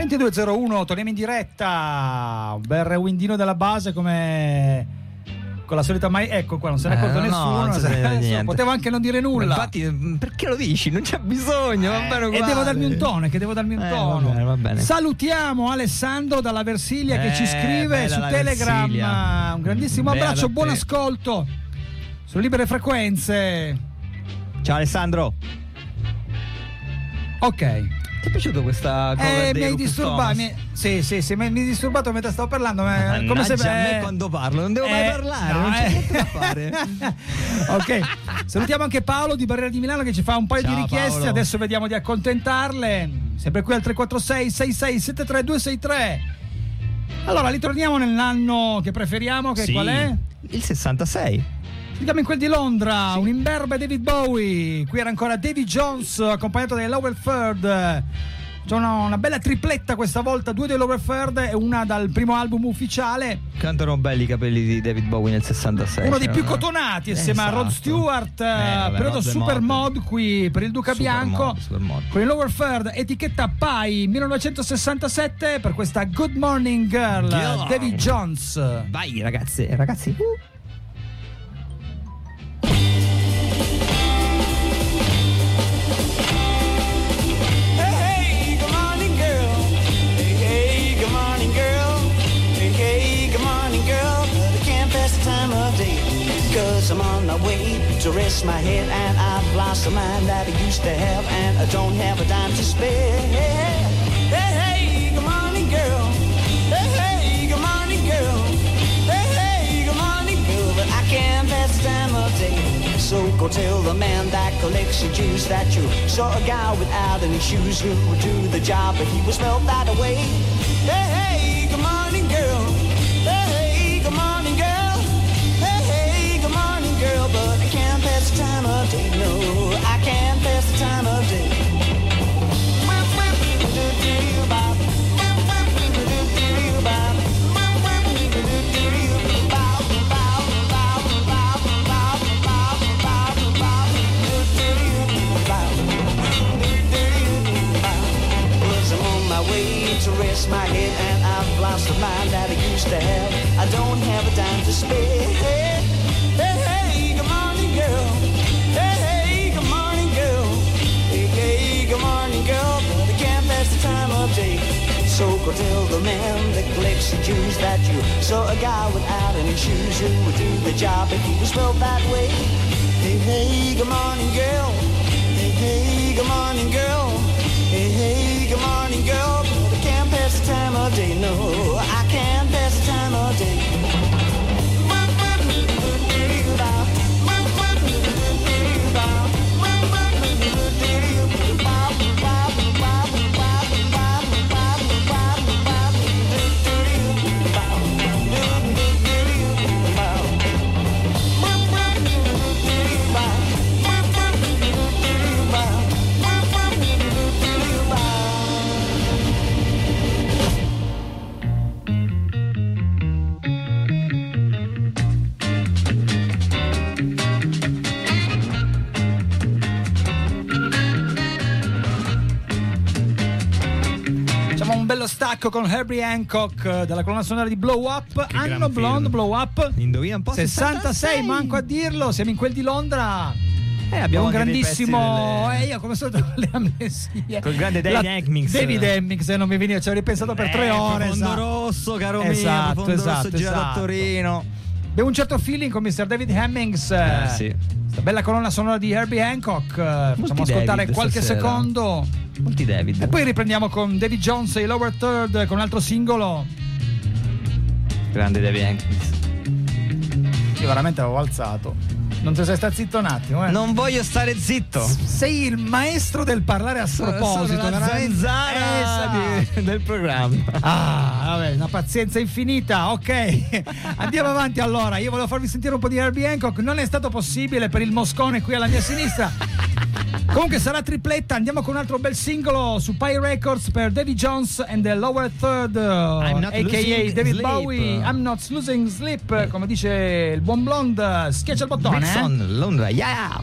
22:01, torniamo in diretta. Un bel rewindino della base come con la solita ecco qua, non se ne è accorto nessuno. Potevo anche non dire nulla. Ma infatti, perché lo dici? Non c'è bisogno, va bene uguale. E devo darmi un tono, Va bene. Salutiamo Alessandro dalla Versilia che ci scrive su Telegram. Versilia. Un grandissimo abbraccio, buon ascolto su Libere Frequenze. Ciao Alessandro. Ok. Ti è piaciuto questa cover mi hai disturbato? Sì, mi hai disturbato mentre stavo parlando. Come se a me quando parlo non devo mai parlare, non c'è niente da fare. Ok, salutiamo anche Paolo di Barriera di Milano che ci fa un paio di richieste. Paolo. Adesso vediamo di accontentarle. Sempre qui al 346 66 73 263. Allora, ritorniamo nell'anno che preferiamo, che qual è? Il 66. Siamo in quel di Londra, un imberbe David Bowie. Qui era ancora Davy Jones accompagnato dai Lower Third. C'è una bella tripletta questa volta, 2 dei Lower Third e una dal primo album ufficiale. Quanto belli i capelli di David Bowie nel 66. Uno dei più cotonati assieme a Rod Stewart. Periodo Super Mod qui per il Duca Bianco. Con i Lower Third, etichetta Pi 1967 per questa Good Morning Girl, Davy Jones. Vai ragazzi. Cause I'm on my way to rest my head and I've lost the mind that I used to have and I don't have a dime to spare. Hey, good morning girl. Hey, good morning girl. Hey, good morning girl. But I can't pass the time of day. So go tell the man that collects your dues that you saw a guy without any shoes who would do the job but he was felt that away. Hey, good morning girl. Hey, good morning girl. Girl, but I can't pass the time of day. No, I can't pass the time of day. Was I'm on my way to rest my head and I've lost the mind that I used to have. I don't have a dime to spare. So go tell the man that collects the Jews that you saw a guy without any shoes who would do the job if he was spelled that way. Hey, good morning, girl. Hey, good morning, girl. Hey, good morning, girl. But I can't pass the time of day. No, I can't pass the time of day. Stacco con Herbie Hancock della colonna sonora di Blow Up. Anno Blonde, Blow Up. Indovina un po'. 66, manco a dirlo. Siamo in quel di Londra. Abbiamo un grandissimo. Io come sono le amnesie. Col grande David Hemmings, non mi veniva, ci ho ripensato per 3 ore. Fondo rosso, caro mio. Esatto. Girato a Torino. Abbiamo un certo feeling con Mr. David Hemmings. Sì. Questa bella colonna sonora di Herbie Hancock. Facciamo ascoltare David qualche stasera. Secondo. Molti David. E poi riprendiamo con Davy Jones e i Lower Third con un altro singolo. Grande David Hemmings. Io veramente avevo alzato. Non ti sei stato zitto un attimo, Non voglio stare zitto. Sei il maestro del parlare a sproposito. Sono la zanzara del programma. Vabbè, una pazienza infinita. Ok, andiamo avanti allora. Io volevo farvi sentire un po' di Herbie Hancock. Non è stato possibile per il moscone qui alla mia sinistra. Comunque sarà tripletta. Andiamo con un altro bel singolo su Pi Records per Davy Jones and the Lower Third, a.k.a. David Bowie. I'm not losing sleep. Come dice il buon blonde. Schiaccia il bottone. Londra, yeah!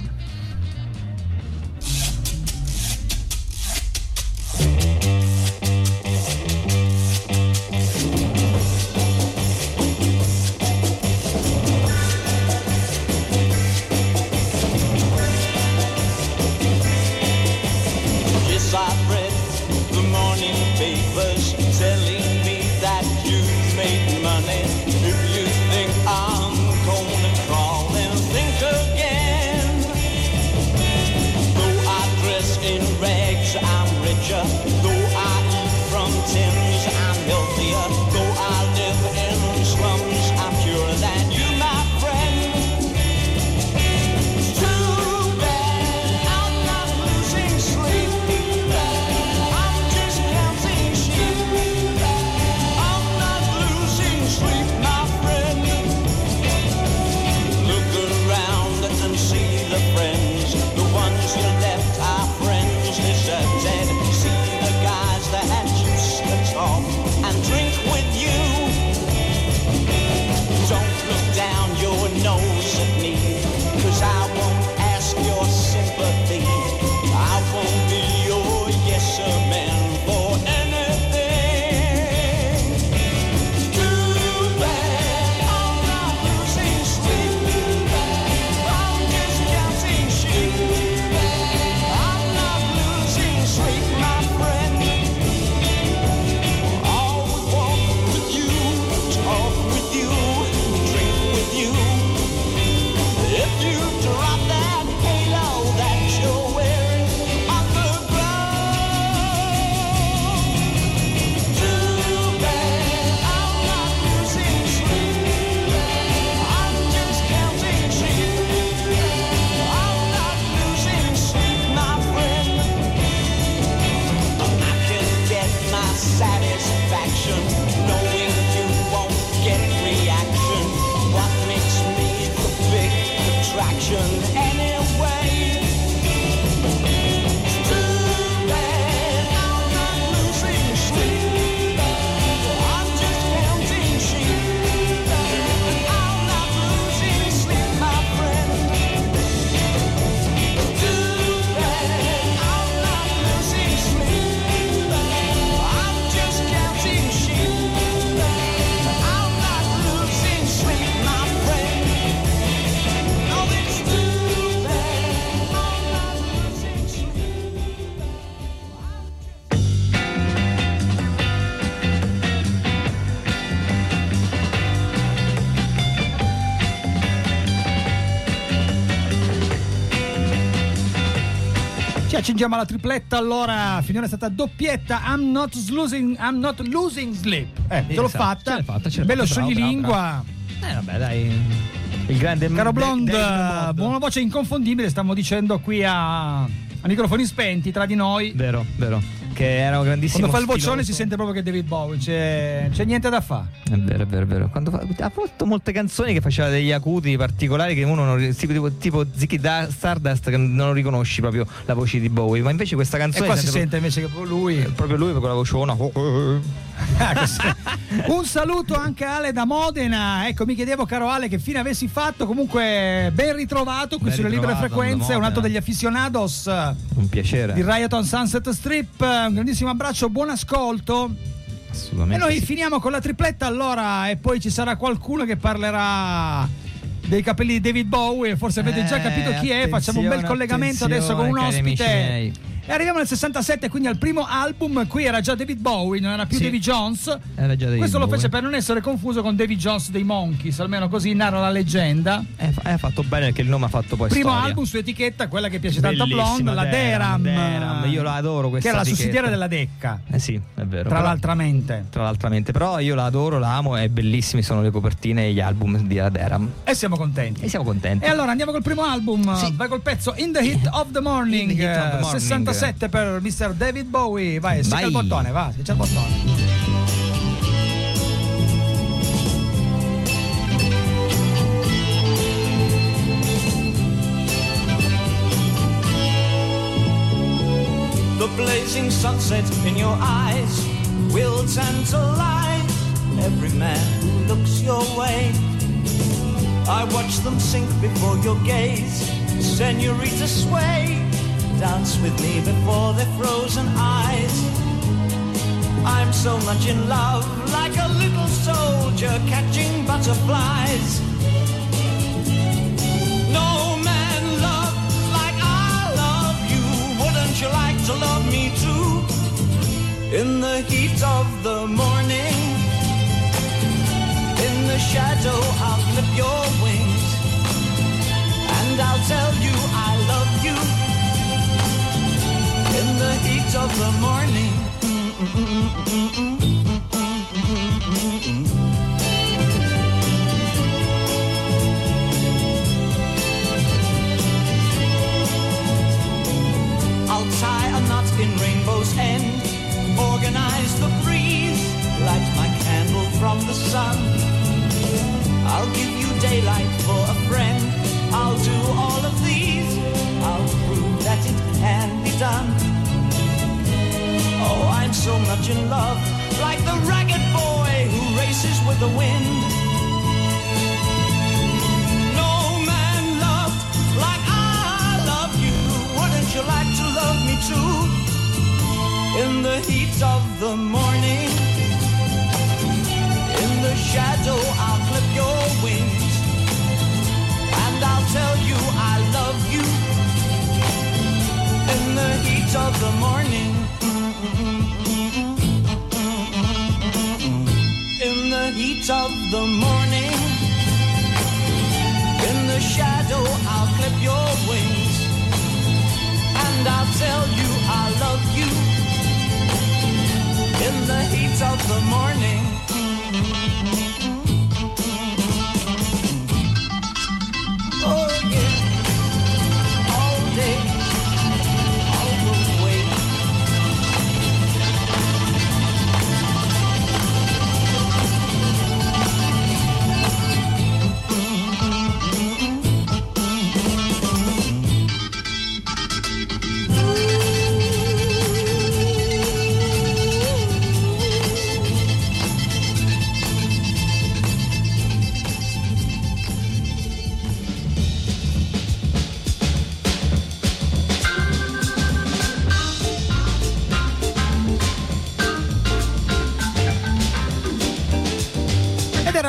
friend anyway. It's too bad I'm not losing sleep. I'm just counting sheep. I'm not losing sleep, my friend. Too bad I'm not losing sleep. I'm just counting sheep. I'm not losing sleep, my friend. No, it's too bad I'm not losing sleep. Ci accingiamo alla tripletta, allora finora è stata doppietta. I'm not losing sleep. Ce l'ho Esatto, fatta. ce l'hai fatta, ce l'hai Bello fatta, bravo, scioglilingua. Vabbè, dai. Il grande Caro Blond, David Mod. buona voce inconfondibile, stiamo dicendo qui a microfoni spenti tra di noi. Vero, che era un grandissimo Quando fa il vocione stiloso. si sente proprio che è David Bowie, c'è niente da fare. È vero. Ha fatto molte canzoni che faceva degli acuti particolari che uno non, tipo Ziggy Stardust, che non riconosci proprio la voce di Bowie, ma invece questa E canzone qua si sente invece che lui. proprio lui con la vociona. Un saluto anche a Ale da Modena. Ecco, mi chiedevo, caro Ale, che fine avessi fatto. Comunque ben ritrovato qui Ben sulle libere ritrovato, frequenze, da un altro Modena. degli aficionados Un piacere. di Riot on Sunset Strip. Un grandissimo abbraccio, buon ascolto. E Assolutamente. noi sì. finiamo con la tripletta allora, e poi ci sarà qualcuno che parlerà dei capelli di David Bowie. Forse avete già capito chi è. Facciamo un bel collegamento adesso con un cari amici ospite. miei. E arriviamo nel 67, quindi al primo album. Qui era già David Bowie, non era più Sì. Davy Jones. Era già David Questo lo Bowie. fece per non essere confuso con Davy Jones dei Monkees, almeno così narra la leggenda. Ha fatto bene perché il nome ha fatto poi Primo storia. album su etichetta, quella che piace tanto a Bellissima, Blonde, la Deram. Io la adoro questa che era la etichetta. sussidiaria della Decca, Sì, è vero. tra Però- l'altramente. Tra l'altramente, però io la adoro, la amo, e bellissimi sono le copertine e gli album di Aderam. E siamo contenti. E siamo contenti. E allora andiamo col primo album. Sì. Vai col pezzo In the Heat of the Morning. In the Heat of the Morning. 67 per Mr. David Bowie. Vai, secca Vai. il bottone, va, secca il bottone. The blazing sunset in your eyes will tantalize every man who looks your way. I watch them sink before your gaze. Senorita, sway, dance with me before their frozen eyes. I'm so much in love, like a little soldier catching butterflies. No man loved like I love you. Wouldn't you like to love me too? In the heat of the morning, in the shadow I'll clip your wings, and I'll tell you I love you. In the heat of the morning. I'll tie a knot in Rainbow's End, organize the breeze, light my candle from the sun. I'll give you daylight for a friend, I'll do all of these, I'll prove that it can be done. Oh, I'm so much in love, like the ragged boy who races with the wind. No man loved like I love you. Wouldn't you like to love me too? In the heat of the morning, in the shadow I'll clip your wings, and I'll tell you I love you. In the heat of the morning. In the heat of the morning, in the shadow I'll clip your wings, and I'll tell you I love you. In the heat of the morning. Oh yeah, all day, all the way.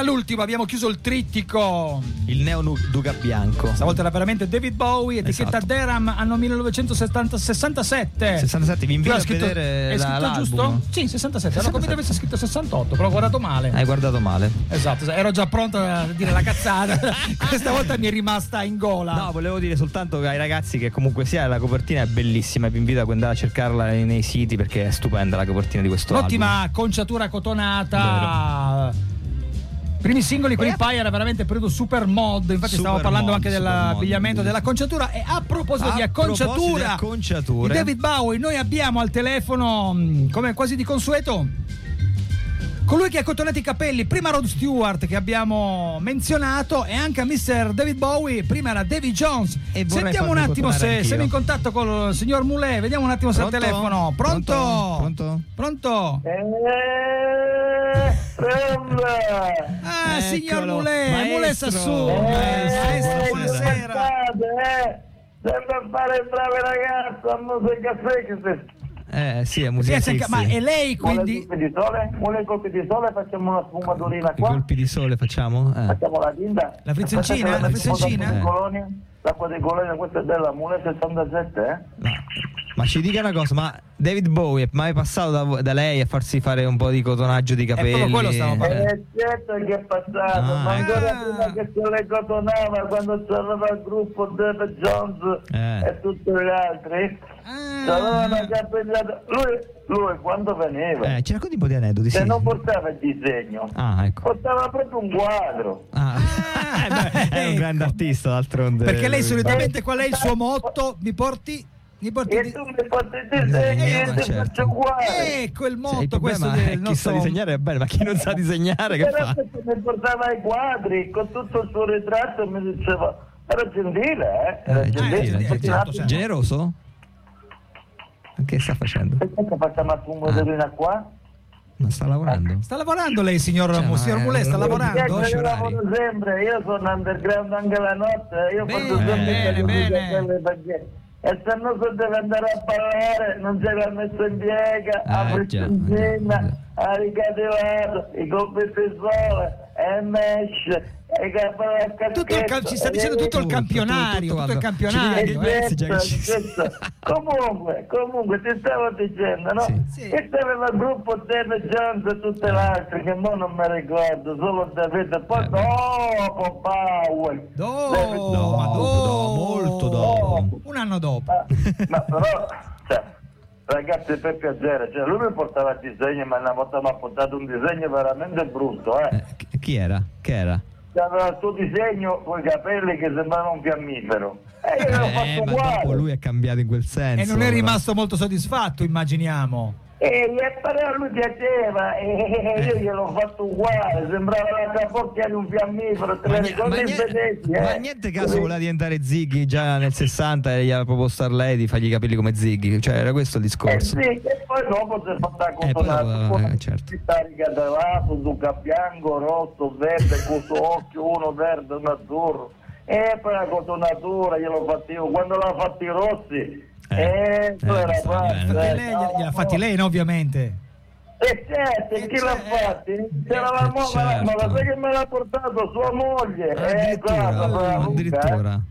l'ultima, abbiamo chiuso il trittico. Il Neo Duca Bianco. Stavolta era veramente David Bowie, etichetta Esatto. Deram, anno 1967. 67, vi invito a vedere è scritto l'album. giusto? Sì, 67. Ero convinto avesse scritto 68, però ho guardato male. Hai guardato male. Esatto, ero già pronto a dire la cazzata. Questa volta mi è rimasta in gola. No, volevo dire soltanto ai ragazzi che comunque sia la copertina è bellissima e vi invito a andare a cercarla nei siti perché è stupenda la copertina di questo Ottima conciatura cotonata. Primi singoli con i Pie era veramente periodo super mod, infatti stavo parlando anche dell'abbigliamento, della conciatura. E a proposito di acconciatura di David Bowie, noi abbiamo al telefono, come quasi di consueto, colui che ha cotonato i capelli, prima Rod Stewart che abbiamo menzionato e anche a Mr. David Bowie, prima era Davy Jones. E sentiamo un attimo se siamo in contatto con il signor Moulet, vediamo un attimo se al telefono. Pronto? Signor Moulet, Moulet Sassu, maestro, buonasera. Sempre a fare il bravo ragazzo a musica sexy. Sì, è musica sexy. Ma è lei quindi? Vuole colpi di sole, facciamo una sfumaturina qua. I colpi di sole facciamo? Facciamo la tinta. La frizzoncina? L'acqua dei coloni, questa è della Mule 67, Ma ci dica una cosa, ma David Bowie è mai passato da lei a farsi fare un po' di cotonaggio di capelli? Proprio quello stavo parlando. Certo che è passato, ma ancora prima che se le cotonava, quando c'era il gruppo David Jones e tutti gli altri, c'avevano capelli. Lui quando veniva ci racconti un po' di aneddoti, se sì. non portava il disegno, ecco. portava proprio un quadro. È un grande artista d'altronde. Perché lei solitamente qual è il suo motto? Mi porti E tu mi porti il disegno e io ti faccio uguale. Ecco il motto, questo del del chi nostro... sa disegnare è bene, ma chi non sa disegnare che fa? Mi portava i quadri con tutto il suo ritratto e mi diceva era gentile, era gentile. certo. Generoso? Che sta facendo? Perché facciamo la fumaturina qua? Non sta lavorando? Sta lavorando lei, signor Moulet, sta lavorando? Io lavoro sempre, io sono underground anche la notte, io faccio sempre bene. E se no se deve andare a ballare non c'è la messa in piega, a frizzina, a ricadelato, i colpi di sole, e mesh, e capelli ci sta dicendo tutto il campionario, tutto il campionario. Comunque ti stavo dicendo, no? Sì. E c'aveva il gruppo David Jones e tutte le altre che mo non mi ricordo, solo David e poi dopo Bowie. Molto dopo. Un anno dopo. Ma però, ragazzi, per piacere, lui mi portava il disegno, ma una volta mi ha portato un disegno veramente brutto, Chi era? Che era? Aveva il suo disegno con i capelli che sembrava un fiammifero. E io l'ho fatto ma uguale. dopo lui è cambiato in quel senso. E non è rimasto molto soddisfatto, immaginiamo. E però a lui piaceva e io gliel'ho fatto uguale, sembrava la capocchia di un fiammifero, ma niente caso voleva diventare Ziggy già nel 60 e gli aveva proposto a lei di fargli i capelli come Ziggy, cioè era questo il discorso. Sì, e poi dopo si è fatta cotonata certo. ricadelato, duca bianco, rosso, verde, questo occhio, uno verde, uno azzurro, e poi la cotonatura gliel'ho fatto io, quando l'ha fatti i rossi. Gliel'ha fatti lei, no, ovviamente. Certo, chi l'ha fatti? C'era la moglie, ma la sai che me l'ha portato sua moglie. Addirittura.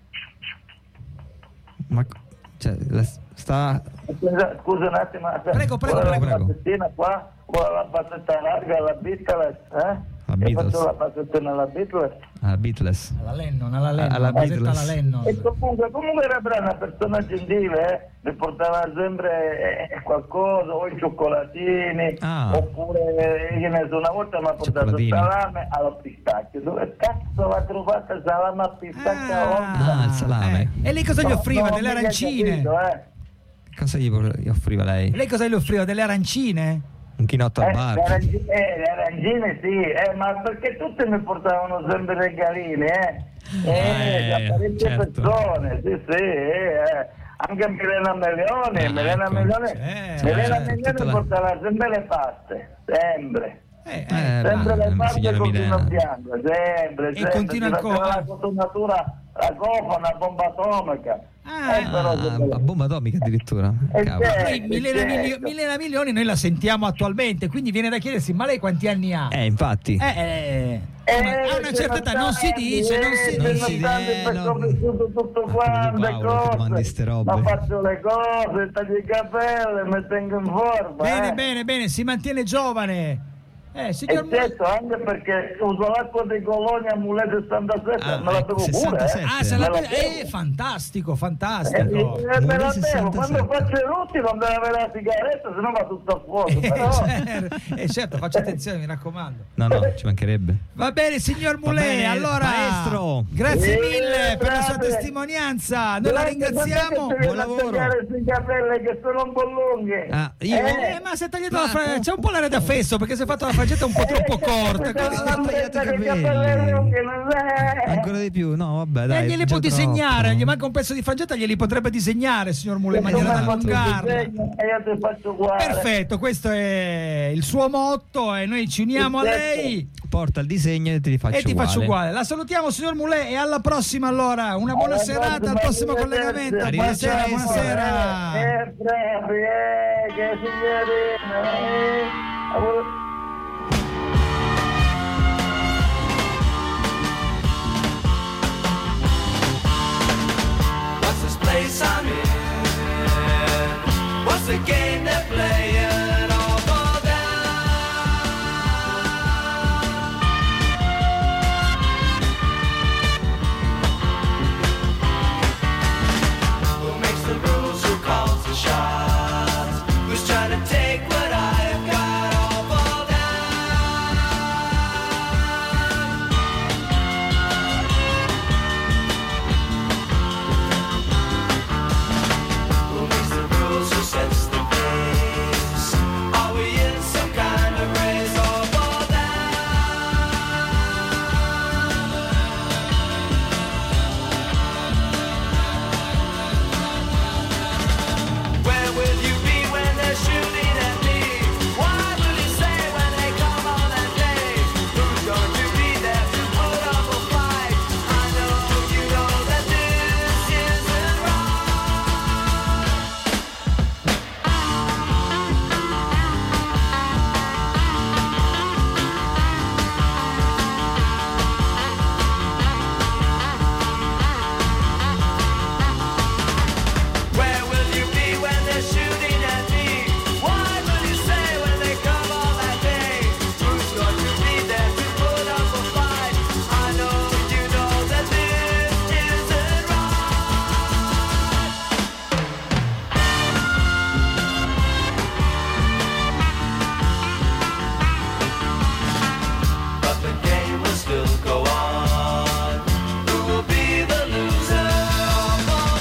Ma sta. Scusa un attimo. Prego. La passettina qua, con la passetta larga, la Beatles, faccio la passettina alla Beatles. Alla Beatles. Alla Lennon. E comunque era una persona gentile, mi portava sempre qualcosa, o i cioccolatini, oppure una volta mi ha portato il salame alla pistacchio. Dove cazzo l'ha trovata salame a pistacchio? Il salame. E lei cosa gli offriva? Delle arancine? Cosa gli offriva lei? Lei cosa gli offriva? Delle arancine? Un chinotto al bar. Le arancine sì, ma perché tutti mi portavano sempre regalini, da parecchie persone, sì, anche Milena Melione, Milena Melione mi portava sempre le paste, sempre. Sempre le parti signora continua a Milena. piangere, sempre. continua Si ancora. faceva la cotonatura, la cofana, bomba atomica. Però A bomba atomica addirittura. Cavolo. Poi Milena Milioni noi la sentiamo attualmente, quindi viene da chiedersi: ma lei quanti anni ha? Infatti. A una certa età non si dice, non si dice. Ho vissuto tutto quante Paolo, che domandi ste cose, robe. ma faccio le cose, taglio i capelli, mi tengo in forma. Bene, si mantiene giovane. Signor certo, anche perché uso l'acqua dei coloni a Mulete 67, me la bevo 67. pure. se la Me la bevo. fantastico. Me la bevo, quando faccio i rutti non deve avere la sigaretta, sennò va tutto a fuoco. Però... certo, faccia attenzione, mi raccomando. No, ci mancherebbe. Va bene, signor Mulè, bene, allora maestro. grazie mille per la sua grazie. testimonianza, noi la ringraziamo. Buon lavoro. I capelli che sono un po' lunghi. Ma si è tagliato la frangetta, c'è un po' l'aria da fesso perché si è fatto la frangetta un po' troppo corta. Ancora di più, no, vabbè, dai. Glieli può disegnare, gli manca un pezzo di frangetta, glieli potrebbe disegnare, signor Mulè, in maniera da allungarla. E io ti faccio guardare. Perfetto, questo è il suo motto e noi ci uniamo a lei. Porta il disegno e te li faccio uguale. La salutiamo, signor Mulè, e alla prossima allora. Una buona serata, al prossimo collegamento. Buonasera. Che signorina. What's this place I'm in? What's the game they're playing? All for who makes the rules? Who calls the shots? Who's trying to take what I've got? All for who makes the rules? Who sets the pace? Are we in some kind of race? All for where will you be when they're shooting at me? What will you say when they come on that day? Who's going to be there to put up a fight? I know you know that this isn't right. Where will you be when they're shooting at me? What will you say when they come on that day? Who's going to be there to put up a fight? I know you know that this isn't right. But the game will still go on. Who will be the loser? All fall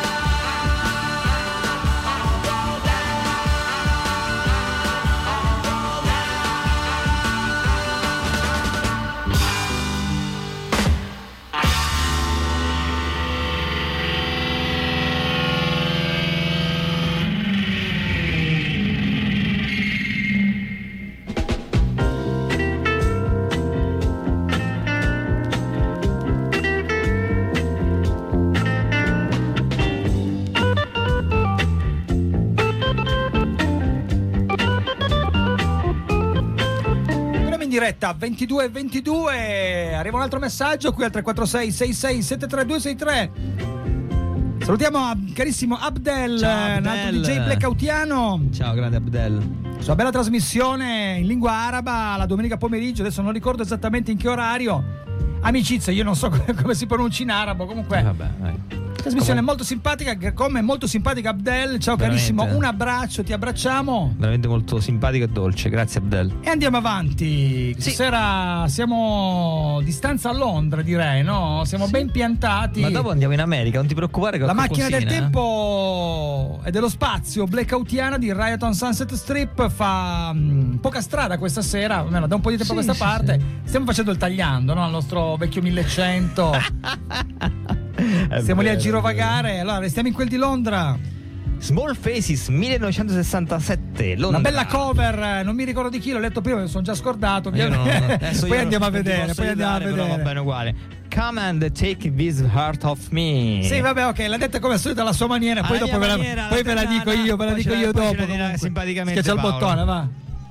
Torniamo in diretta 22:22. Arriva un altro messaggio qui al 346 66 73263. Salutiamo carissimo Abdel, Ciao, un altro Abdel. DJ blackoutiano. Ciao, grande Abdel. Sua bella trasmissione in lingua araba la domenica pomeriggio, adesso non ricordo esattamente in che orario. Amicizia, io non so come si pronuncia in arabo, comunque Vabbè, dai. trasmissione molto simpatica, come è molto simpatica Abdel. Ciao Veramente. carissimo, un abbraccio, ti abbracciamo Veramente molto simpatico e dolce, grazie Abdel. e andiamo avanti. Stasera siamo a distanza a Londra, direi, no? Siamo ben piantati. Ma dopo andiamo in America, non ti preoccupare che ho La macchina del qualcosina, tempo e dello spazio blackoutiana di Riot on Sunset Strip fa poca strada questa sera, almeno da un po' di tempo a questa parte. Stiamo facendo il tagliando, no? Al nostro vecchio 1100. Stiamo lì a girovagare. Allora, restiamo in quel di Londra. Small Faces 1967, Londra. Una bella cover, non mi ricordo di chi, l'ho letto prima, mi sono già scordato. Poi andiamo a vedere, va bene uguale. Come and take this heart of me. Sì, vabbè, ok, l'ha detta come al solito alla sua maniera, poi dopo ve la dico io, dopo. Simpaticamente. Schiaccia il bottone, va.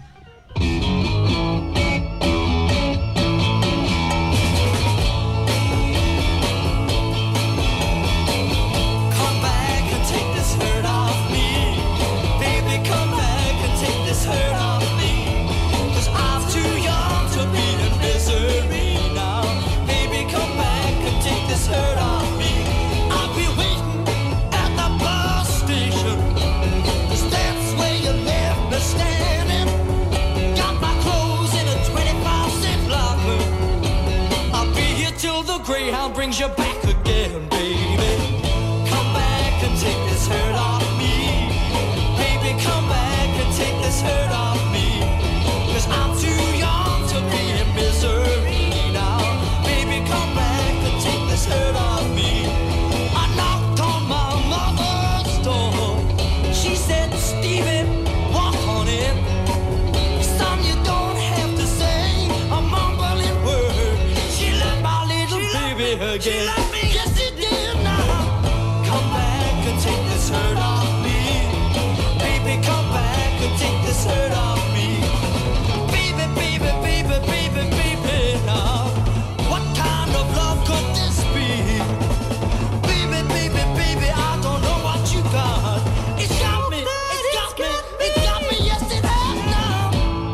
Greyhound brings you back again, baby. Come back and take this hurt off me. Baby, come back and take this hurt off me. 'Cause I'm too young to be in misery now. Baby, come back and take this hurt off me. I knocked on my mother's door. She said, Stephen, walk on in. Son, you don't have to say a mumbling word. She let my little baby again. Yes, she did now. Come back and take this hurt off me. Baby, come back and take this hurt off me. Baby, baby, baby, baby, baby, now. What kind of love could this be? Baby, baby, baby, I don't know what you got. It's got me, it's got me, it's got me, yes it has now.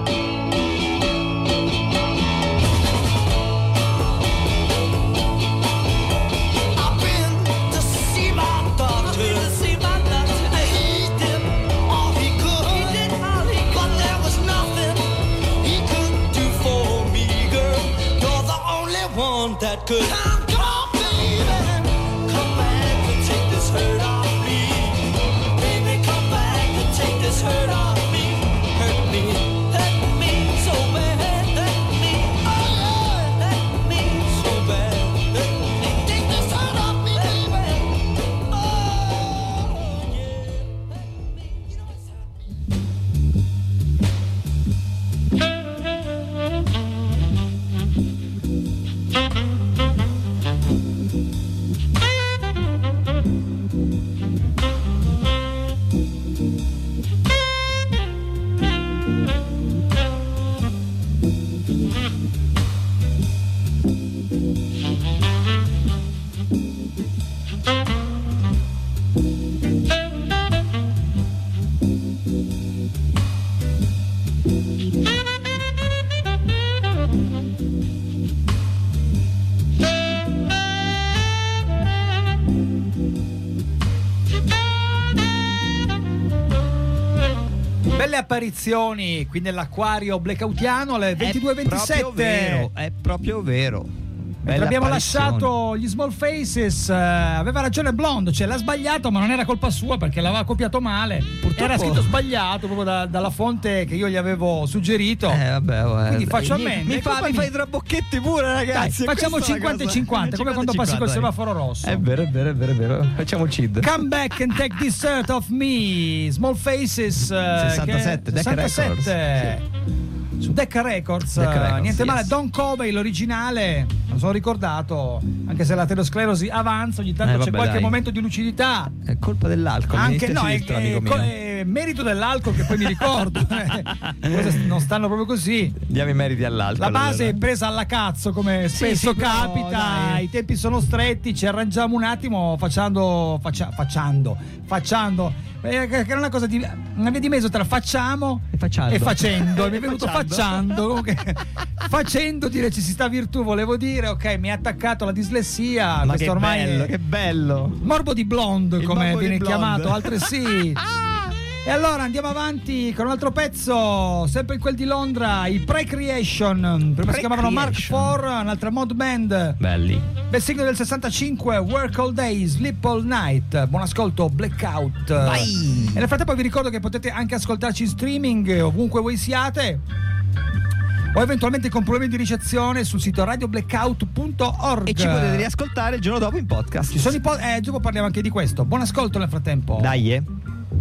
I've been to see my doctor. He did all he could, but there was nothing he could do for me, girl. You're the only one that could. Come on, baby, come back and take this hurt off me. Baby, come back and take this hurt off me. Hurt me so bad. Hurt me, oh yeah, hurt me so bad. Hurt me, take this hurt off me, baby. Oh yeah, hurt me, you know it's hurt me. Belle apparizioni qui nell'acquario blackoutiano alle 22:27. È proprio vero. Mentre abbiamo lasciato gli Small Faces, aveva ragione Blonde, cioè l'ha sbagliato, ma non era colpa sua perché l'aveva copiato male. Purtroppo era scritto sbagliato proprio dalla fonte che io gli avevo suggerito. Vabbè, quindi faccio ammenda. Mi fai i trabocchetti pure, ragazzi. Dai, facciamo 50 e 50, come quando passi col semaforo rosso. È vero. Facciamo il CID. Come back and take this hurt off me. Small Faces 67, Decca Records. Sì. Su Decca Records, niente male. Don Covey, l'originale, me lo sono ricordato, anche se l'aterosclerosi avanza, ogni tanto c'è qualche momento di lucidità. È colpa dell'alcol. Anche no, è merito dell'alcol che poi mi ricordo. Cose non stanno proprio così. Diamo i meriti all'alcol. La base è presa alla cazzo, come spesso capita. I tempi sono stretti, ci arrangiamo un attimo facendo che è una cosa una via di mezzo tra facciamo e facendo. Mi è venuto facendo. Comunque, facendo di necessità virtù, volevo dire. Ok, mi ha attaccato la dislessia. Ma questo che ormai bello, che bello. Morbo di Blonde, come viene chiamato, altresì. E allora andiamo avanti con un altro pezzo, sempre in quel di Londra, i Pre-Creation. Prima si chiamavano Mark IV, un'altra mod band. Belli. Bel siglo del 65, Work All Day, Sleep All Night. Buon ascolto, Blackout. Vai. E nel frattempo vi ricordo che potete anche ascoltarci in streaming ovunque voi siate, o eventualmente con problemi di ricezione sul sito radioblackout.org. E ci potete riascoltare il giorno dopo in podcast. Ci sono dopo parliamo anche di questo. Buon ascolto nel frattempo. Dai.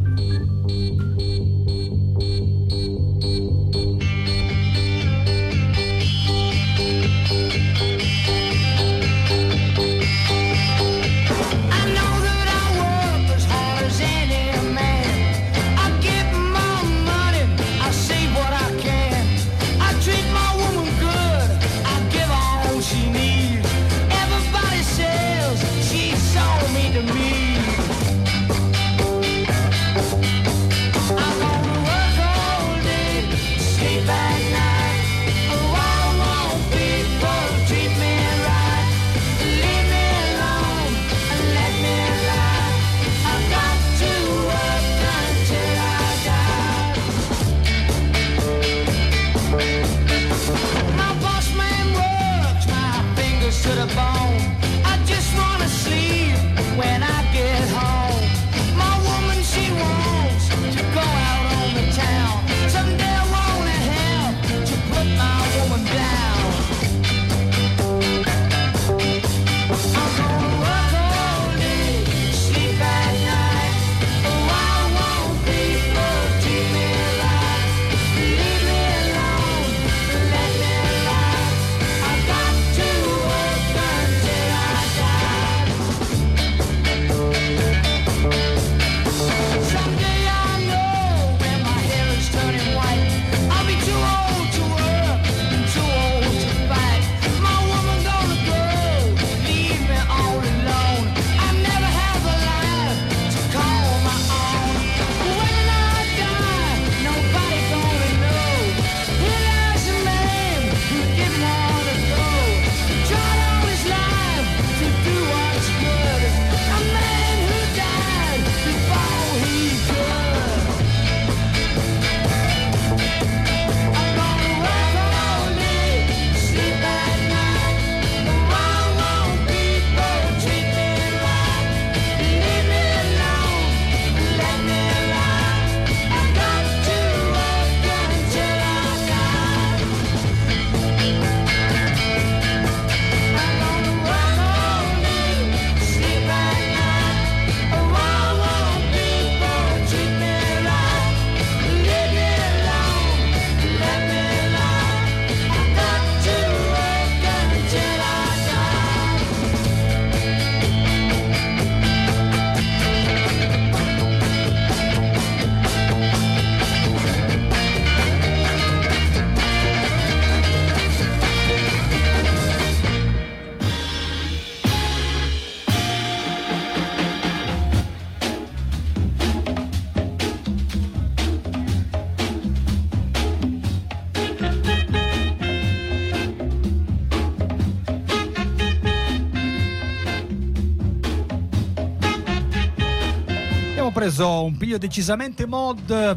abbiamo preso un piglio decisamente mod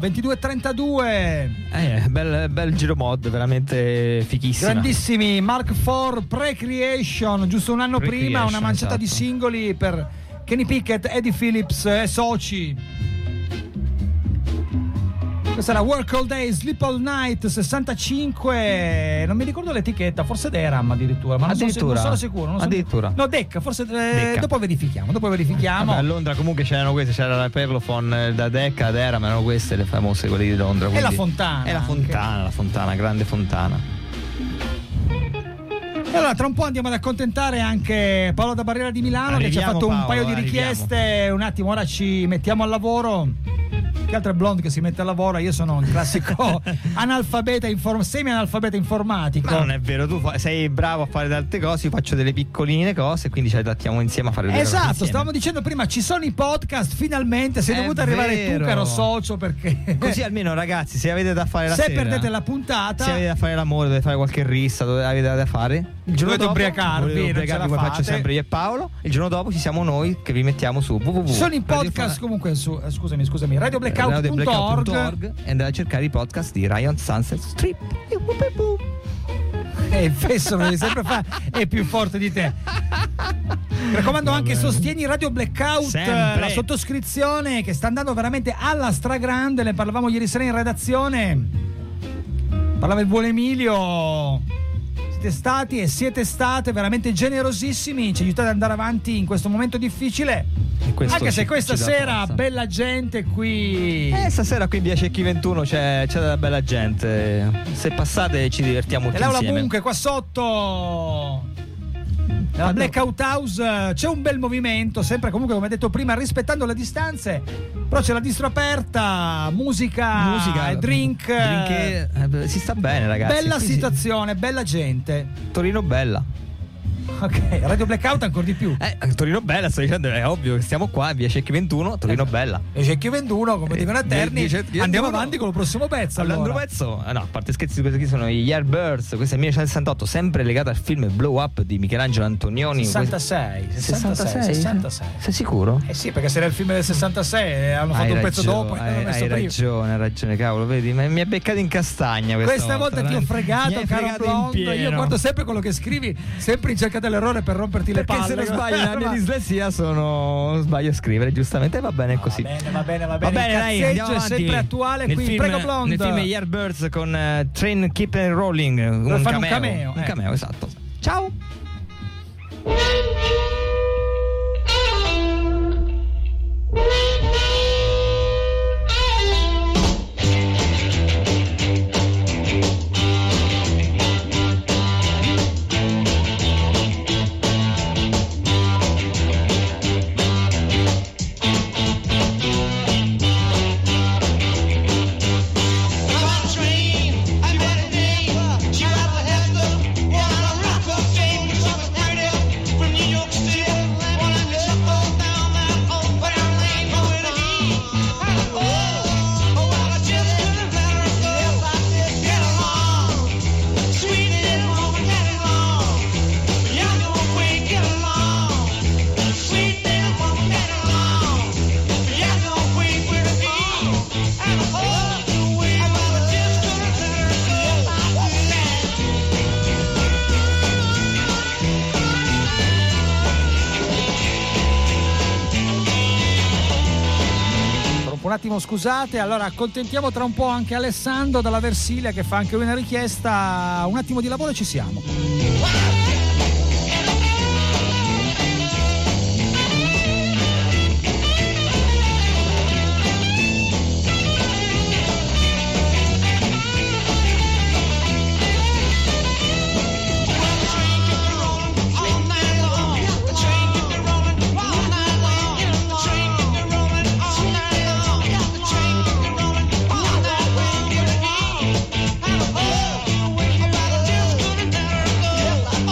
2232. Bel giro mod, veramente fichissimo. Grandissimi Mark IV Pre-Creation, giusto un anno prima, una manciata di singoli per Kenny Pickett, Eddie Phillips e soci. Questa era Work All Day, Sleep All Night 65. Non mi ricordo l'etichetta, forse Deram addirittura, ma non sono sicuro. Addirittura. No, Decca, forse Decca. Dopo verifichiamo. Vabbè, a Londra comunque c'erano queste, c'era la Perlophone da Decca, Deram, erano queste le famose, quelle di Londra. E la Fontana. E la Fontana, grande Fontana. E allora tra un po' andiamo ad accontentare anche Paolo da Barriera di Milano, che ci ha fatto un paio di richieste. Un attimo, ora ci mettiamo al lavoro. Che altro è Blonde che si mette al lavoro? Io sono un classico semi-analfabeta informatico. Ma non è vero, tu sei bravo a fare tante cose, io faccio delle piccoline cose, quindi ci adattiamo insieme a fare le cose. Esatto, stavamo dicendo prima, ci sono i podcast, finalmente sei dovuto arrivare tu, caro socio, perché così almeno, ragazzi, se avete da fare la se sera, perdete la puntata, se avete da fare l'amore, dovete fare qualche rissa, avete da fare il giorno dovete dopo, ubriacarvi, come faccio sempre io e Paolo. Il giorno dopo ci siamo noi che vi mettiamo su www. Ci sono i podcast comunque su scusami, radioblackout.org, e andate a cercare i podcast di Ryan Sunset Strip. Il fesso lo devi sempre fare, è più forte di te. Mi raccomando, anche sostieni Radio Blackout, sempre. La sottoscrizione che sta andando veramente alla stragrande. Ne parlavamo ieri sera in redazione, parlava il buon Emilio. Siete state veramente generosissimi, ci aiutate ad andare avanti in questo momento difficile. Anche se questa sera bella gente qui. Stasera qui in via Cecchi 21 c'è della bella gente. Se passate ci divertiamo tutti insieme. E l'aula Bunke qua sotto. Nella Blackout House c'è un bel movimento, sempre comunque come detto prima rispettando le distanze, però c'è la distro aperta, musica e drink. Si sta bene, ragazzi. Bella situazione, bella gente. Torino bella. Ok, Radio Blackout ancora di più. Torino bella, sto dicendo, è ovvio che stiamo qua, via Cecchi 21, Torino bella. E Cecchi 21, come dicono a Terni. Andiamo avanti con il prossimo pezzo. L'altro pezzo, no, a parte scherzi, questi qui sono gli Yardbirds, questo è 1968, sempre legato al film Blow Up di Michelangelo Antonioni. 66. Sei sicuro? Eh sì, perché se era il film del 66 hanno fatto un pezzo dopo. Hai ragione, cavolo, vedi, mi ha beccato in castagna questa volta ti ho fregato, caro Blonde. Io guardo sempre quello che scrivi, sempre in cerca dell'errore per romperti le palle. Perché se non sbaglio nella mia dislessia sbaglio a scrivere, giustamente, va bene così. Va bene, dai, andiamo avanti. È sempre attuale qui, prego Blonde. Nel film Yardbirds con Train Keep Rolling, un cameo. Un cameo, esatto. Ciao. Un attimo, scusate, allora accontentiamo tra un po' anche Alessandro dalla Versilia che fa anche lui una richiesta. Un attimo di lavoro e ci siamo. Oh,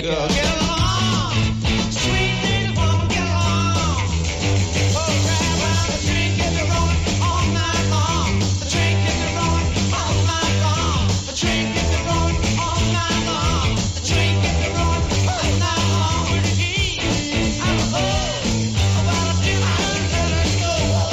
girl, get along. Sweet little woman, get along. Oh, grab around the drink, get the rolling all night long. The drink, get the rolling all night long. The drink, get the rolling all night long. The drink, get the rolling all night long. With the heat, I'm a hoe. What I do, I let her go.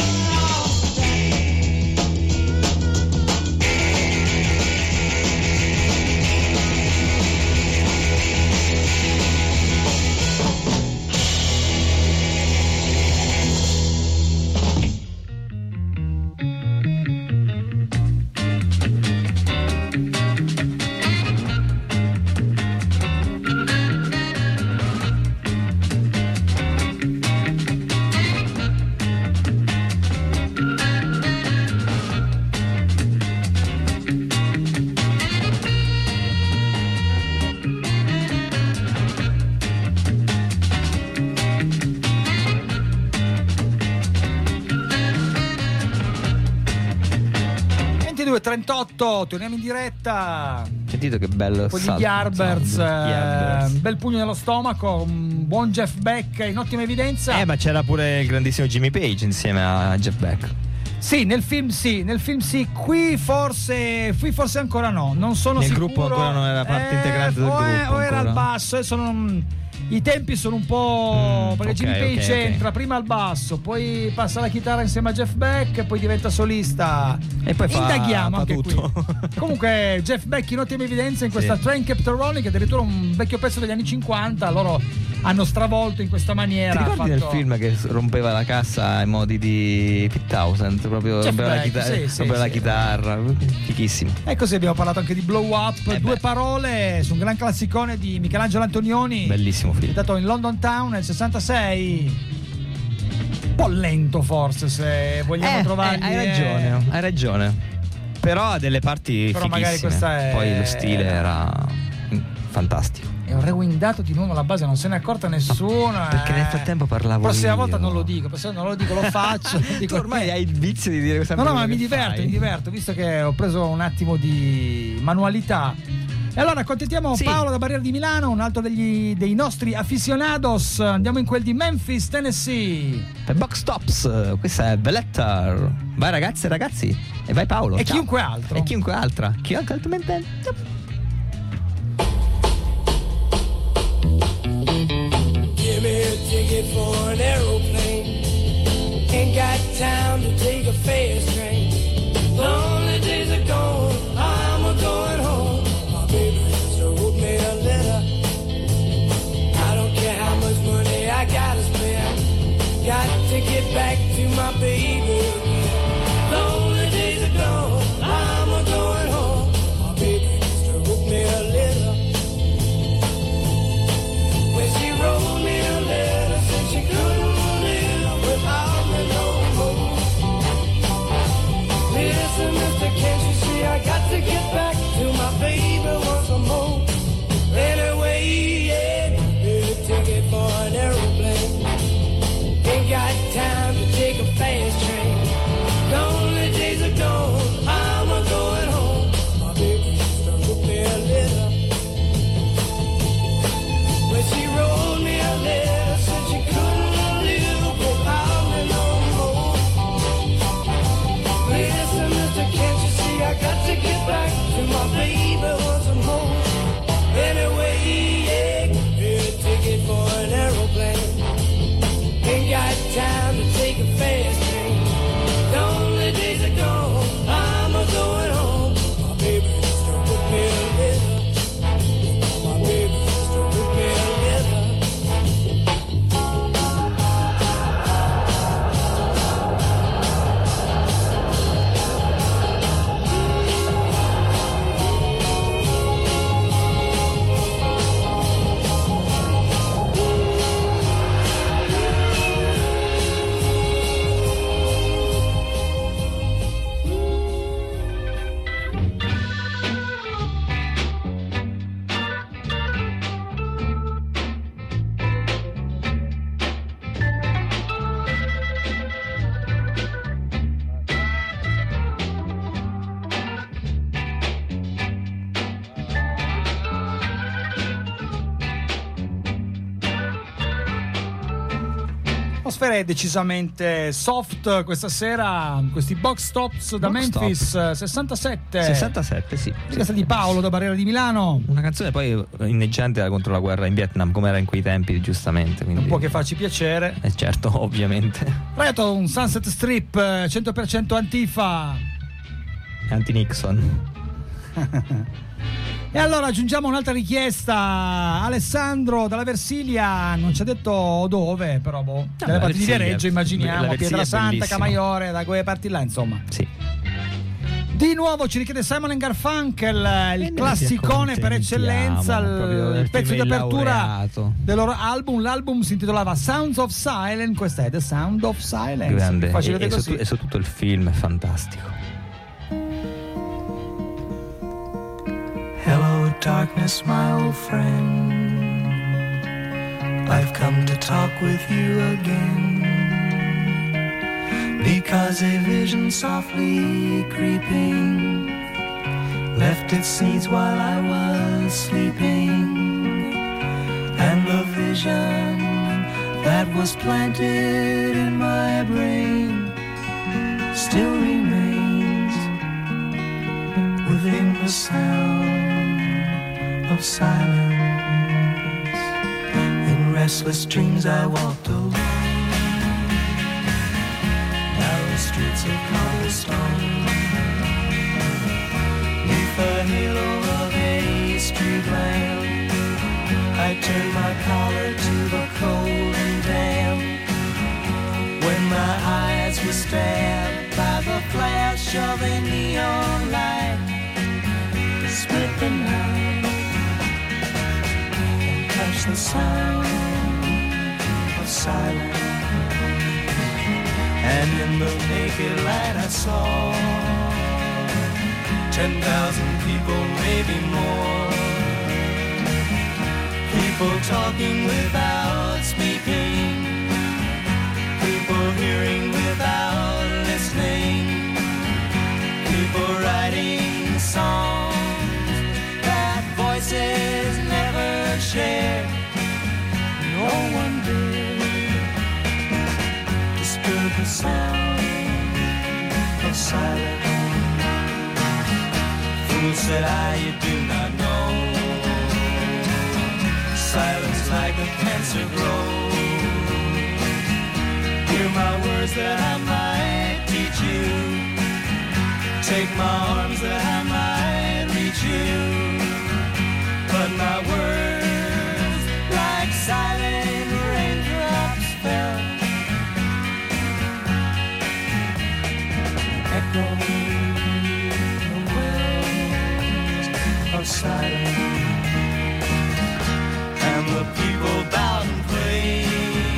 Torniamo in diretta. Sentito che bello Un po' di salto, Yardbirds, sound. Yardbirds. bel pugno nello stomaco, un buon Jeff Beck in ottima evidenza. Ma c'era pure il grandissimo Jimmy Page insieme a Jeff Beck. Sì, nel film sì, qui forse ancora no, non sono Nel sicuro. gruppo ancora non era parte integrante del gruppo O era ancora. al basso, i tempi sono un po'. Perché ok, Jimmy Page ok. entra prima al basso, poi passa la chitarra insieme a Jeff Beck, poi diventa solista. E poi indaghiamo fa anche tutto. qui. Comunque, Jeff Beck in ottima evidenza in questa Sì. Train Kept Rolling, che è addirittura un vecchio pezzo degli anni 50. Loro hanno stravolto in questa maniera. Ti ricordi nel film che rompeva la cassa ai modi di Pete Townsend? Proprio Jeff rompeva la Beck, chitarra, sì, rompeva la sì. chitarra. Fichissimo. E così abbiamo parlato anche di Blow Up, due parole su un gran classicone di Michelangelo Antonioni. Bellissimo film. Dato in London Town nel 66. Un po' lento forse, se vogliamo trovargli. Hai ragione. Però ha delle parti Però magari fighissime. questa è- Poi lo stile era fantastico. E ho rewindato di nuovo la base, non se ne è accorta nessuno. Perché nel frattempo parlavo Prossima io. volta non lo dico, lo faccio. Tu ormai hai il vizio di dire questa No, cosa ma che mi fai. diverto, visto che ho preso un attimo di manualità. E allora accontentiamo Sì. Paolo da Barriera di Milano, un altro dei nostri aficionados. Andiamo in quel di Memphis, Tennessee. Per Box Tops, questa è Belletta. Vai ragazzi e ragazzi. E vai Paolo. E ciao. chiunque altro. E chiunque altra. Chiunque altrimenti. Give me a ticket for an aeroplane. Ain't got time to take a fast train. Lonely days are gone, I'm a going home. My baby just wrote me a letter. I don't care how much money I gotta spend. Got to get back to my baby. Lonely days are gone, I'm a going home. My baby just wrote me a letter. When she wrote me a letter, said she couldn't live without me no more. Listen, mister, can't you see I got to get back to my baby once more? Anyway, yeah, get a ticket for an aeroplane. Ain't got time to take a fast train. Atmosfere decisamente soft questa sera, questi box tops da Box Memphis 67. 67, sì. Di casa di Paolo da Barriera di Milano. Una canzone poi inneggiante contro la guerra in Vietnam, come era in quei tempi, giustamente. Quindi... Non può che farci piacere. certo, ovviamente. Reto, un Sunset Strip 100% Antifa. Anti-Nixon. E allora aggiungiamo un'altra richiesta. Alessandro dalla Versilia, non ci ha detto dove, però dalle parti di Viareggio, immaginiamo, Pietrasanta, Camaiore, da quelle parti là, insomma. Sì. Di nuovo ci richiede Simon & Garfunkel, il classicone per eccellenza, il pezzo di apertura del loro album. L'album si intitolava Sounds of Silence, questa è The Sound of Silence. Grande, e soprattutto il film è fantastico. Hello, darkness, my old friend. I've come to talk with you again. Because a vision softly creeping left its seeds while I was sleeping. And the vision that was planted in my brain still remains within the sound of silence. In restless dreams I walked alone, narrow streets of cobblestone, neath the halo of a street lamp. I turned my collar to the cold and damp. When my eyes were stabbed by the flash of a neon light, it split the night and touched the sound of silence. And in the naked light I saw 10,000 people, maybe more. People talking without speaking, people hearing without listening, people writing songs that voices never share. No one did disturb the sound of silence. Fool, said I, you do not know. Silence like a cancer grows. Hear my words that I might teach you. Take my arms that I might reach you. But my words, like silent raindrops, fell, echoing the wells of silence. And the people bowed and prayed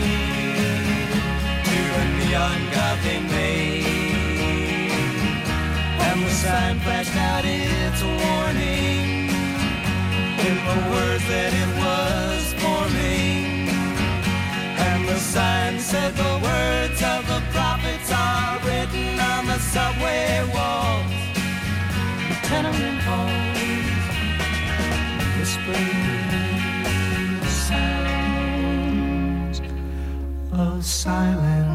to the neon god they made. And the sign flashed out its warning in the words that it was forming. And the sign said the words of the prophets are written on the subway walls, the tenement halls, whispering sounds of silence.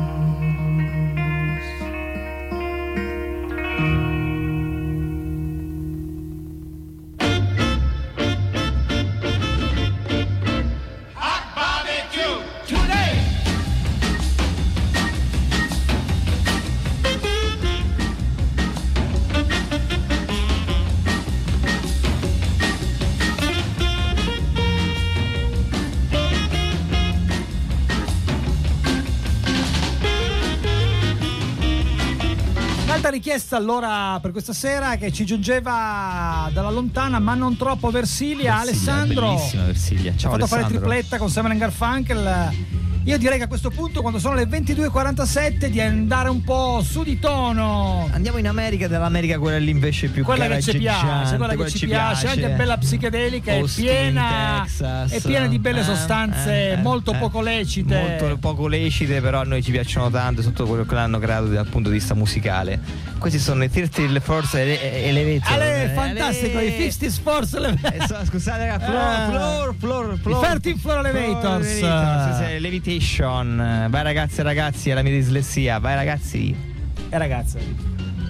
Richiesta allora per questa sera che ci giungeva dalla lontana ma non troppo Versilia, Alessandro. Bellissima Versilia. Ciao, ha fatto fare Alessandro. tripletta con Simon & Garfunkel. Io direi che a questo punto, quando sono le 22:47, di andare un po' su di tono. Andiamo in America, dell'America quella lì invece più quella che ci piace, quella che ci piace, anche bella psichedelica, Austin, è piena di belle sostanze molto poco lecite. Molto poco lecite, però a noi ci piacciono tanto sotto quello che l'hanno creato dal punto di vista musicale. Questi sono i 30 Force Elevator. Fantastico, i 50 Force Elevator. Scusate, floor, i 13 Floor Elevators. Levitation. Levitation. Vai ragazzi e ragazzi, è la mia dislessia. Vai ragazzi e ragazze.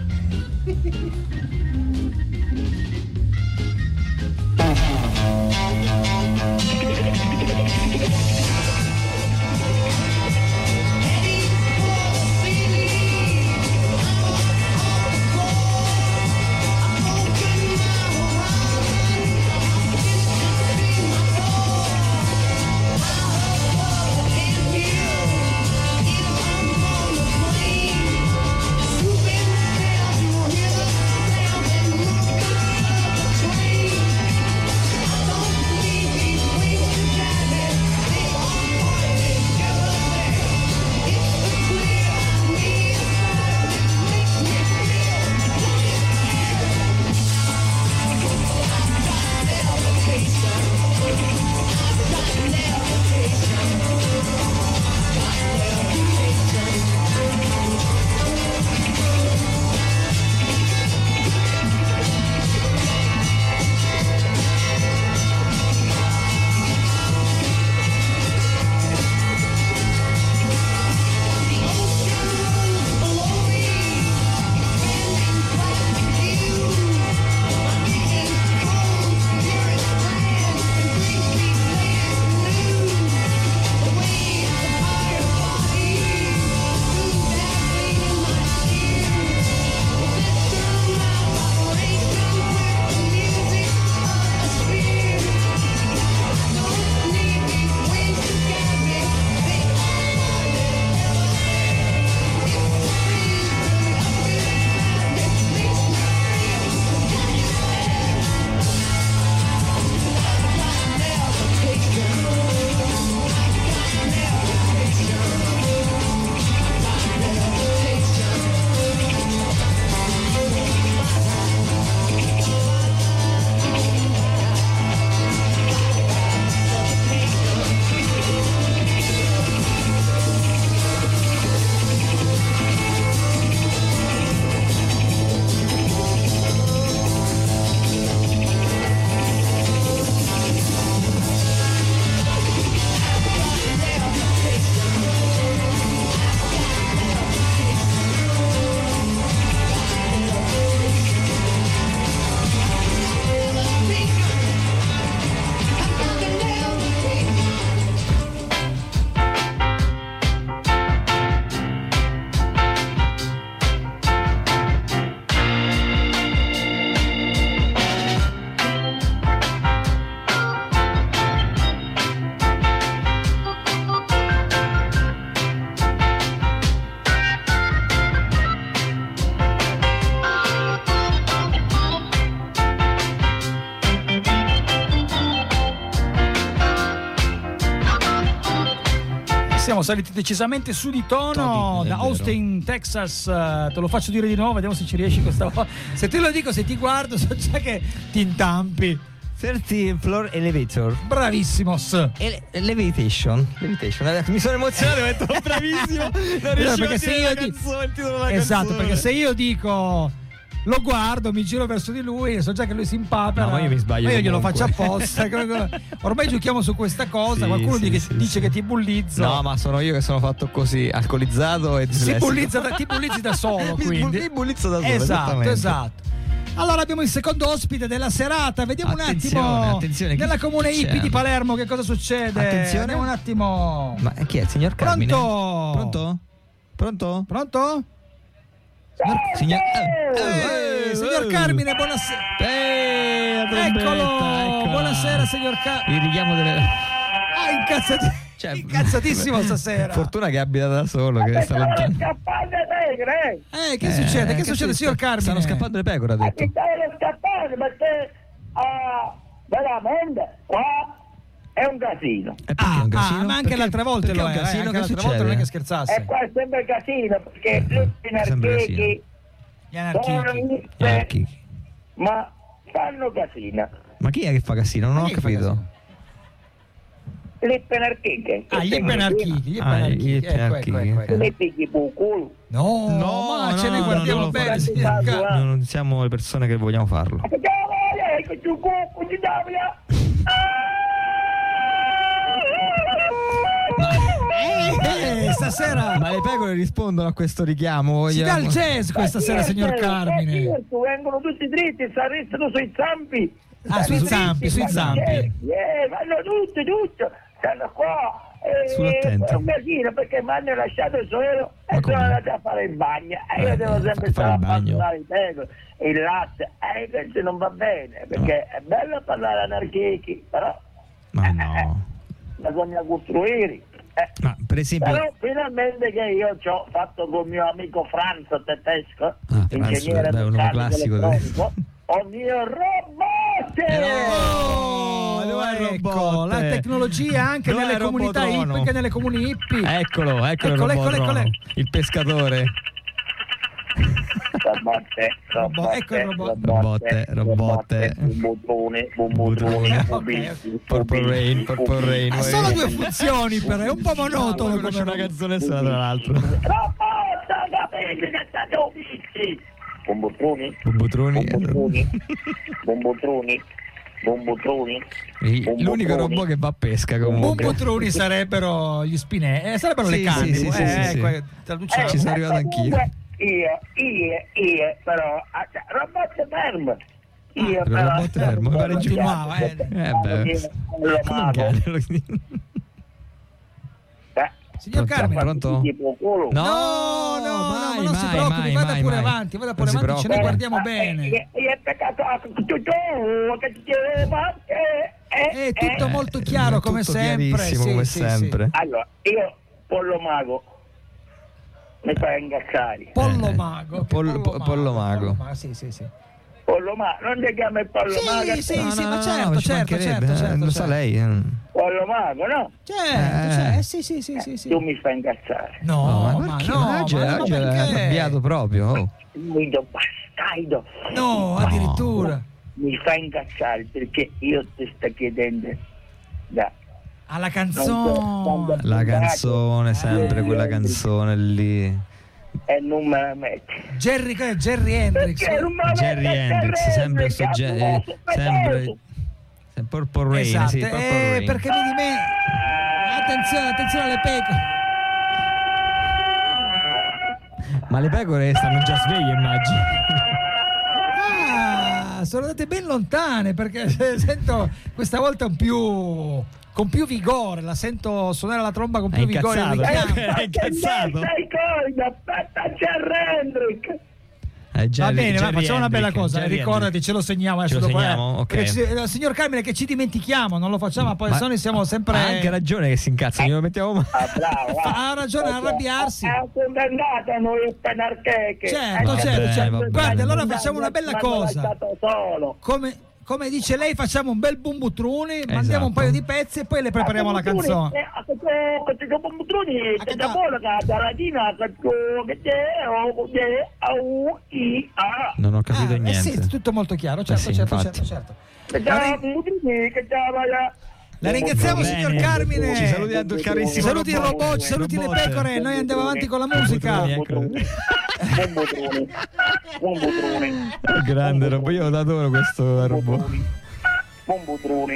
Siamo saliti decisamente su di tono da Austin, Texas. Te lo faccio dire di nuovo, vediamo se ci riesci questa volta. Se te lo dico, se ti guardo, so già che ti intampi. 30 Floor Elevator. Bravissimos. Levitation. Mi sono emozionato, ho detto bravissimo. Non riuscivo a dire la canzone, il titolo della esatto, canzone. perché se io dico lo guardo, mi giro verso di lui e so già che lui si impapera. No, ma io mi sbaglio. Ma io glielo comunque. faccio apposta. Ormai giochiamo su questa cosa. Sì, Qualcuno sì, dice che ti bullizzo. No, ma sono io che sono fatto così, alcolizzato e dislessico. Ti bullizzi da solo, quindi. Mi bullizzo da solo. Esatto. Allora abbiamo il secondo ospite della serata. Vediamo un attimo attenzione, nella comune hippie di Palermo che cosa succede. Attenzione. Vediamo un attimo. Ma chi è il signor Carmine? Pronto? Signor Carmine, buonasera. Eccolo. Buonasera signor Carmine. Il richiamo delle... incazzatissimo stasera. Fortuna che abita da solo, che sta lontano. Che succede? Che succede signor Carmine? Stanno scappando le pecore, ha detto. Stanno scappando perché veramente qua è un casino. E perché è un casino? Ma anche l'altra volta perché lo è un era, casino, anche che l'altra succede? volta non è che scherzasse. E qua è sempre casino perché gli anarchici Gli anarchichi. sono inizi, ma fanno casino. Ma chi è che fa casino? Non ho chi è che fa capito. Le penarchiche. Gli penarchichi. Ecco. Le pigli per culo. No, ma ce ne guardiamo non lo bene, fare. signor Carmine. Non siamo le persone che vogliamo farlo. stasera Ma le pecore rispondono a questo richiamo? si dà il Vogliamo... jazz questa sera, signor Carmine. Vengono tutti dritti, si arrestano sui zampi. Sui zampi, sui zampi. Vanno tutti, stanno qua. Sull'attenti. È un casino perché mi hanno lasciato solo e sono come? andato a fare il bagno. E io devo sempre fare stare a il bagno. parlare il peco, il latte. E questo non va bene perché è bello parlare anarchici, però Ma no. bisogna costruire. Ma per esempio... Però finalmente che io ci ho fatto con mio amico Franz Tedesco, Franz, ingegnere beh, un nome meccanico classico. elettronico, ho mio robotte! Oh, dov'è il ecco, robot? la tecnologia anche Dov'è nelle il comunità robotrono? hippie, nelle comuni hippie. Eccolo il Eccolo, robotrono. Il pescatore. Ecco il robot. Robotte. Bumbutrone. Purple Rain. Ha solo due funzioni però, è un po' monotono C'è come una canzone sola tra l'altro. Bombotroni. L'unico robot che va a pesca comunque. Bumbutruni sarebbero gli spinelli, sarebbero le Sì, canne. sì, traduciamo. Ci sono arrivato anch'io. Io però robot fermo. Io Il robot fermo, mi pare giusto. Continuava, Beh. Come un cane. Signor Carmine. Pronto? No, ma non si preoccupi, vada pure avanti, ce ne guardiamo bene. È tutto molto chiaro come tutto sempre. chiarissimo come sempre. Allora, io Pollo Mago mi fa ingazzare. Pollo Mago. Pollo Mago. Sì. Pollo Mago, non ti chiami Pollo Mago? Sì, No, ma ci certo. mancherebbe, lo sa lei. Pollo Mago, no? Sì. Tu mi fai ingazzare. No, Oggi è arrabbiato proprio. Oh. Guido bastardo. No, addirittura. Mi fa ingazzare perché io ti sto chiedendo da Alla canzone. La canzone, sempre quella canzone lì. e non me la metti. Jerry Hendrix. Jerry Hendrix, sempre sto sempre Purple Rain, Esatto, sì, Purple Rain. perché vedi me. Attenzione alle pecore. Ma le pecore stanno già sveglie, immagino. Sono andate ben lontane perché sento questa volta con più vigore, la sento suonare la tromba con più vigore. È incazzato. Sei coida, aspetta, c'è Hendrix. Va bene, Jerry facciamo una bella Hendrix, cosa, Jerry ricordati, Hendrix. ce lo segniamo adesso. Ce lo dopo, segniamo? Ok. Perché signor Carmine, che ci dimentichiamo, non lo facciamo, poi se no siamo sempre. Ha anche ragione che si incazza, glielo mettiamo male. Bravo. Ha ragione a arrabbiarsi. Andata noi a penarcheche. Certo. Guarda, allora facciamo una bella cosa. Solo. Come dice lei, facciamo un bel bumbutruni, mandiamo un paio di pezzi e poi le prepariamo la canzone. Non ho capito niente. Sì, tutto molto chiaro, certo. La ringraziamo, Bene. signor Carmine. Ci saluti anche il carissimo Ci saluti il robot, ci saluti le pecore, noi andiamo avanti con la musica. Grande robot, io adoro questo robot. Bombutroni.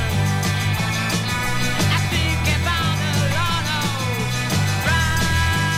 I think about a lot of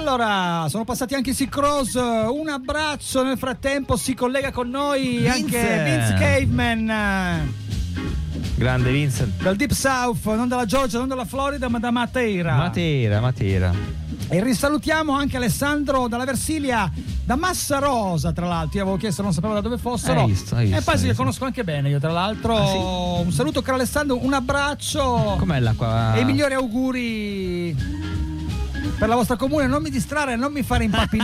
Allora, sono passati anche i Sick Cross, un abbraccio. Nel frattempo si collega con noi anche Vince Caveman, grande Vincent, dal Deep South, non dalla Georgia, non dalla Florida, ma da Matera. E risalutiamo anche Alessandro dalla Versilia, da Massa Rosa, tra l'altro. Io avevo chiesto, non sapevo da dove fossero. Hai visto, e poi li conosco anche bene io, tra l'altro. Sì? Un saluto caro Alessandro, un abbraccio. Com'è l'acqua? E i migliori auguri per la vostra comune. Non mi distrarre, non mi fare impappinare.